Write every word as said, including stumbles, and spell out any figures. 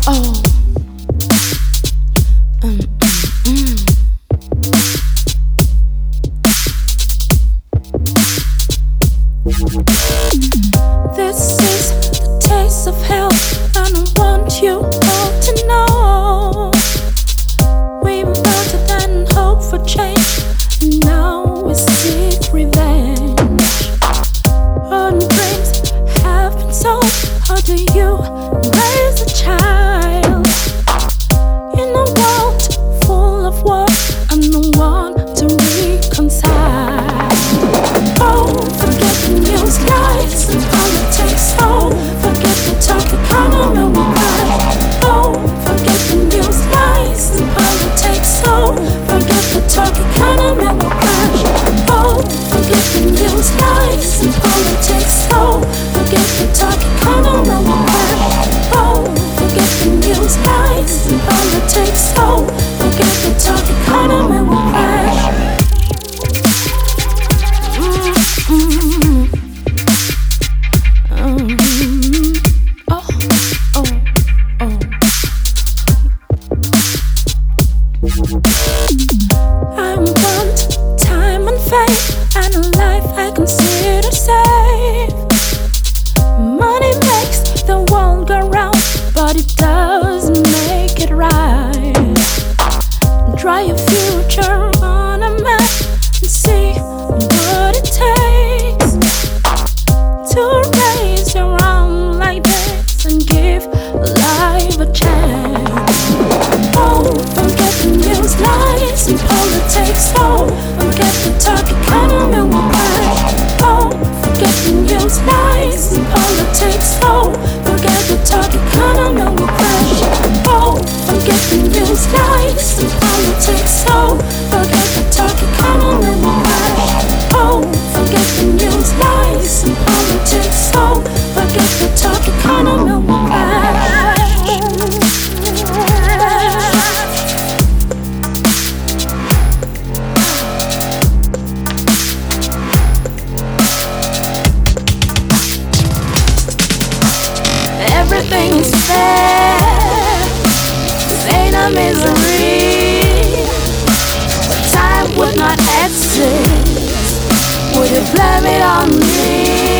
oh. Mm, mm, mm. This is the taste of hell, and I want you all to know. We voted and hope for change, and now we seek revenge. Our dreams have been sold. How do you raise a child in a world full of war? I'm the one to reconcile. Oh, forget the news, lies, and politics. Oh, forget the talk economy will crash. Oh, forget the news, lies, and politics. Oh, forget the talk economy will crash. Oh, forget the news, lies, and politics. Oh, forget the talk economy will crash. Oh, forget the news, lies, and politics. Oh, forget the talk economy will crash. Mm-hmm. Mm-hmm. Oh, oh, oh. I want time and faith and a life I consider safe. Money makes the world go round, but it doesn't make it right. Draw your future on a map and see what it takes to raise your arm like this and give life a chance. Oh, forget the news, lies, and politics. Oh, forget the talk economy will crash. Oh, forget the news, lies, and politics. Oh, forget the talk economy will crash. Oh, forget the news, lies, and politics. Oh, forget the talk economy will crash. Oh, forget the news, lies, and politics. Oh, forget the talk economy will crash. Everything's fair, this ain't a misery. Time would not exist, would you blame it on me?